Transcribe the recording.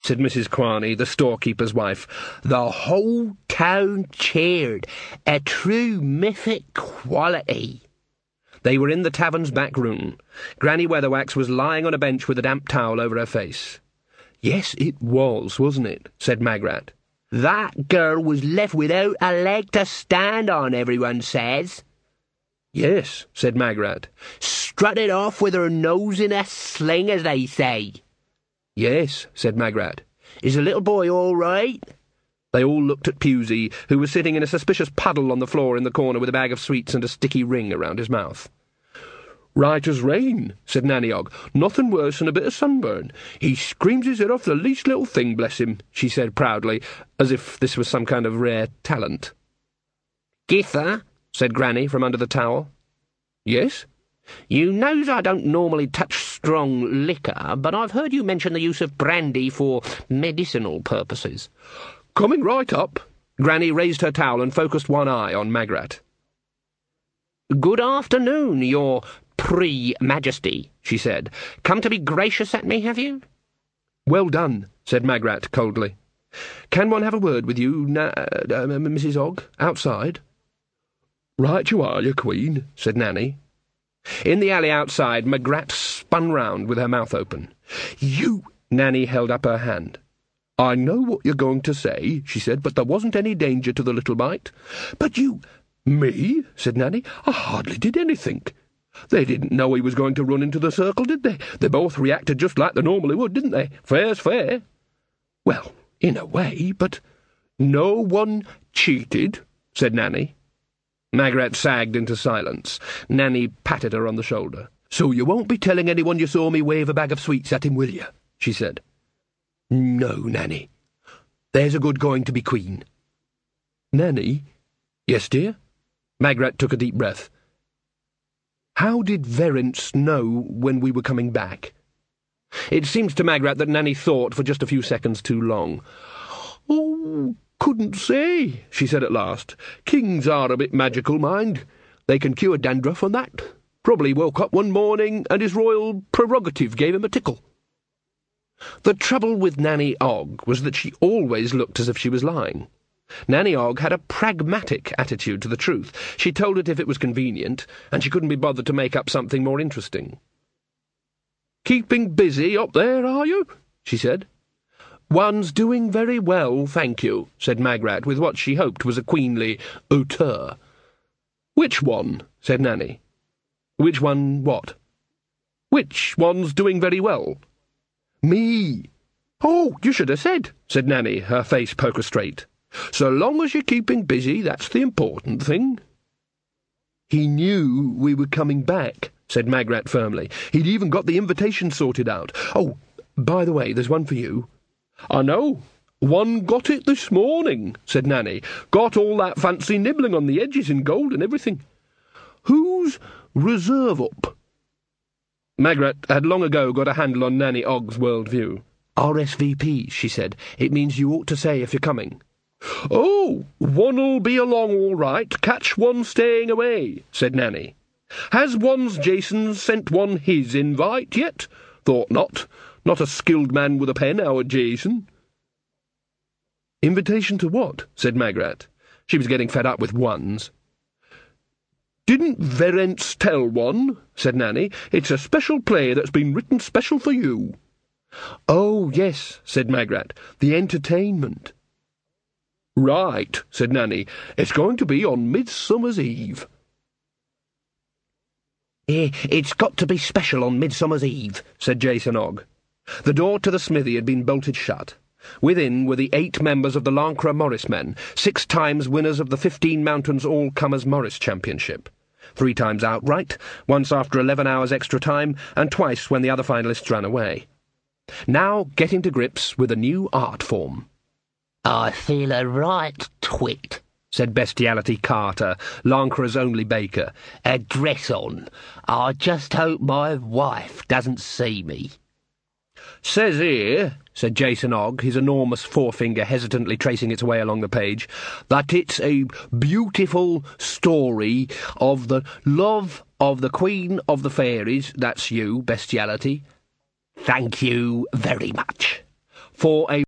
said Mrs. Quarney, the storekeeper's wife. The whole town cheered. A true mythic quality. They were in the tavern's back room. Granny Weatherwax was lying on a bench with a damp towel over her face. "Yes, it was, wasn't it?" said Magrat. "That girl was left without a leg to stand on, everyone says." "Yes," said Magrat. "Strutted off with her nose in a sling, as they say." "Yes," said Magrat. "Is the little boy all right?" They all looked at Pusey, who was sitting in a suspicious puddle on the floor in the corner with a bag of sweets and a sticky ring around his mouth. "Right as rain," said Nanny Ogg. "Nothing worse than a bit of sunburn. He screams his head off the least little thing, bless him," she said proudly, as if this was some kind of rare talent. "Gither," said Granny from under the towel. "Yes?" "You knows I don't normally touch strong liquor, but I've heard you mention the use of brandy for medicinal purposes." "Coming right up." Granny raised her towel and focused one eye on Magrat. "Good afternoon, your pre-majesty," she said. "Come to be gracious at me, have you?" "Well done," said Magrat coldly. "Can one have a word with you, Mrs. Ogg, outside?" "Right you are, your queen," said Nanny. In the alley outside, Magrat spun round with her mouth open. "You—" Nanny held up her hand. "I know what you're going to say," she said, "but there wasn't any danger to the little mite." "But you—" "Me?" said Nanny. "I hardly did anything. They didn't know he was going to run into the circle, did they? They both reacted just like they normally would, didn't they? Fair's fair." "Well, in a way, but—" "No one cheated," said Nanny. Magrat sagged into silence. Nanny patted her on the shoulder. "So you won't be telling anyone you saw me wave a bag of sweets at him, will you?" she said. "No, Nanny. There's a good going to be queen." "Nanny?" "Yes, dear?" Magrat took a deep breath. "How did Verence know when we were coming back?" It seemed to Magrat that Nanny thought for just a few seconds too long. "Oh, couldn't say," she said at last. "Kings are a bit magical, mind. They can cure dandruff and that. Probably woke up one morning and his royal prerogative gave him a tickle." The trouble with Nanny Ogg was that she always looked as if she was lying. Nanny Ogg had a pragmatic attitude to the truth. She told it if it was convenient, and she couldn't be bothered to make up something more interesting. "Keeping busy up there, are you?" she said. "One's doing very well, thank you," said Magrat, with what she hoped was a queenly hauteur. "Which one?" said Nanny. "Which one what?" "Which one's doing very well?" "Me." "Oh, you should have said Nanny, her face poker straight. "So long as you're keeping busy, that's the important thing." "He knew we were coming back," said Magrat firmly. "He'd even got the invitation sorted out. Oh, by the way, there's one for you." "I know. One got it this morning," said Nanny. "Got all that fancy nibbling on the edges in gold and everything. Who's reserve up?" Magrat had long ago got a handle on Nanny Ogg's world-view. "RSVP," she said. "It means you ought to say if you're coming." "Oh, one'll be along all right. Catch one staying away," said Nanny. "Has one's Jason sent one his invite yet? Thought not. Not a skilled man with a pen, our Jason." "Invitation to what?" said Magrat. She was getting fed up with ones. "Didn't Verence tell one?" said Nanny. "It's a special play that's been written special for you." "Oh, yes," said Magrat. "The entertainment." "Right," said Nanny. "It's going to be on Midsummer's Eve." "It's got to be special on Midsummer's Eve," said Jason Ogg. The door to the smithy had been bolted shut. Within were the 8 members of the Lancre Morris men, 6 times winners of the 15 Mountains All-Comers Morris Championship. 3 times outright, once after 11 hours extra time, and twice when the other finalists ran away. Now getting to grips with a new art form. "I feel a right twit," said Bestiality Carter, Lancre's only baker. "A dress on. I just hope my wife doesn't see me." "Says here," said Jason Ogg, his enormous forefinger hesitantly tracing its way along the page, "that it's a beautiful story of the love of the Queen of the Fairies," that's you, Bestiality, "Thank you very much." "for a